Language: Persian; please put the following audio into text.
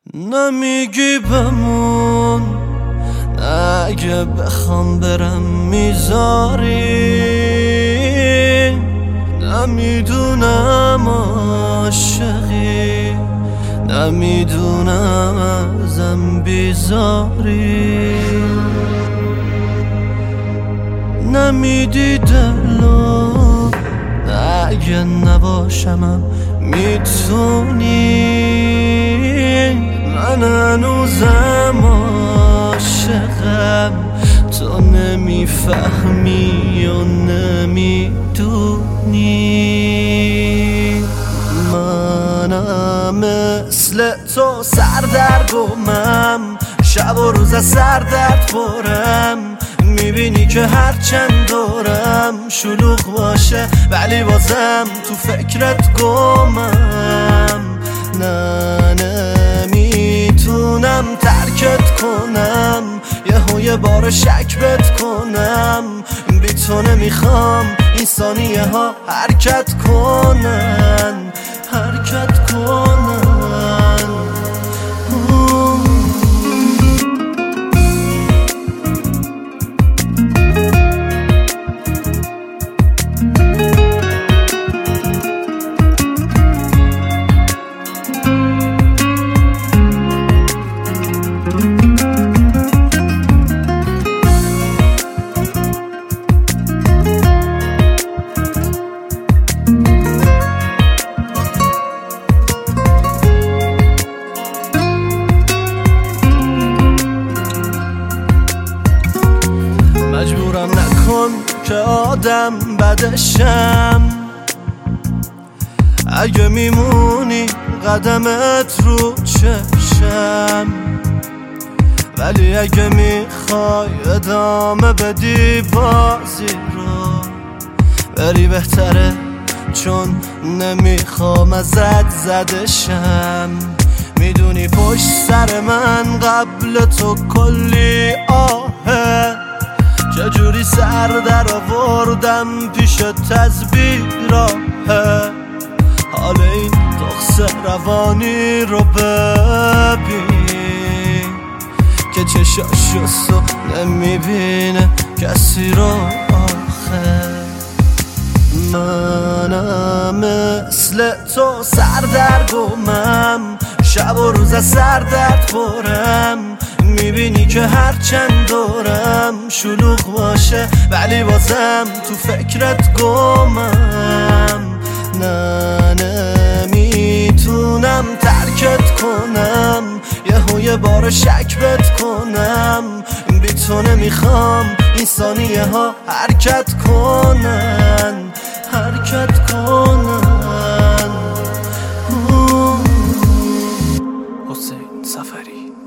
نمیگی بمون، اگه بخوام برم میذاری. نمیدونم عاشقی، نمیدونم ازم بیزاری. نمیدی دلو، اگه نباشمم میتونی. من هنوزم عاشقم، تو نمیفهمی و نمیدونی. منم مثل تو سردرگمم، شب و روز از سردرد پرم. میبینی که هرچند دورم شلوغ باشه ولی بازم تو فکرت گمم. نه نمیتونم ترکت کنم، یه بار شک بت کنم. بی تو نمیخوام این ثانیه ها حرکت کنن، حرکت کنن. مجبورم نکن که آدم بدشم، اگه میمونی قدمت رو چشم. ولی اگه میخوای ادامه بدی بازی رو، بری بهتره چون نمیخوام ازت زدشم. میدونی پشت سر من قبل تو کلی آهه، چجوری سر در آوردم پیشت از بیراهه. حال این تخص روانی رو ببین که چشاشو نمیبینه کسی رو آخه. منم مثل تو سردرگمم، شب و روز از سردرد پرم. میبینی که هرچند دورم شلوغ باشه ولی بازم تو فکرت گمم. نه نمیتونم ترکت کنم، یه بار شک بت کنم. بی تو نمیخوام این ثانیه ها حرکت کنن، حرکت کنن. حسین سفری.